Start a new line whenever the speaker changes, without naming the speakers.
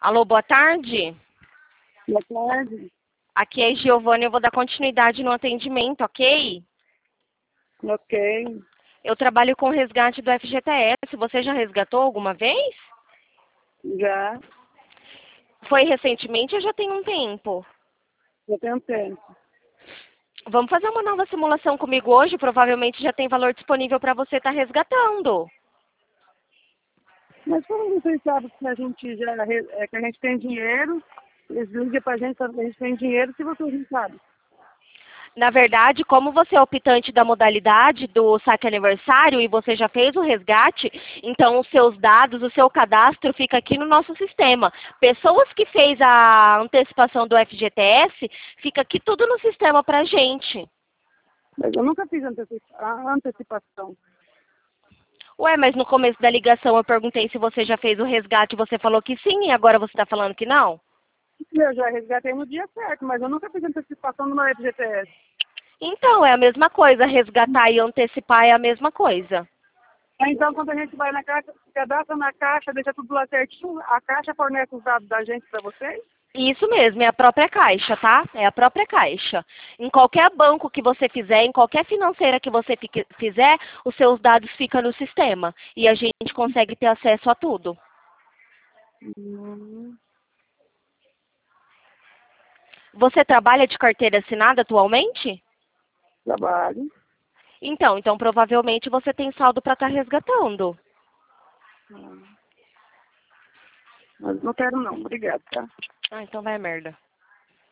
Alô, boa tarde.
Boa tarde.
Aqui é a Giovana, eu vou dar continuidade no atendimento, ok?
Ok.
Eu trabalho com resgate do FGTS. Você já resgatou alguma vez?
Já.
Foi recentemente ou já tem um tempo?
Eu tenho tempo.
Vamos fazer uma nova simulação comigo hoje? Provavelmente já tem valor disponível para você estar resgatando.
Mas como vocês sabem que a gente que a gente tem dinheiro, eles ligam pra gente sabendo que a gente tem dinheiro, se vocês não sabem.
Na verdade, como você é optante da modalidade do saque aniversário e você já fez o resgate, então os seus dados, o seu cadastro fica aqui no nosso sistema. Pessoas que fez a antecipação do FGTS, fica aqui tudo no sistema pra gente.
Mas eu nunca fiz a antecipação.
Ué, mas no começo da ligação eu perguntei se você já fez o resgate e você falou que sim, e agora você está falando que não?
Eu já resgatei no dia certo, mas eu nunca fiz antecipação no meu FGTS.
Então, é a mesma coisa, resgatar e antecipar é a mesma coisa.
Então, quando a gente vai na caixa, cadastra na caixa, deixa tudo lá certinho, a caixa fornece os dados da gente para vocês?
Isso mesmo, é a própria Caixa, tá? É a própria Caixa. Em qualquer banco que você fizer, em qualquer financeira que você fizer, os seus dados ficam no sistema. E a gente consegue ter acesso a tudo.
Hum,
Você trabalha de carteira assinada atualmente?
trabalho.
Então provavelmente você tem saldo para estar resgatando.
Mas não quero não, obrigado, tá?
Ah, então vai a merda.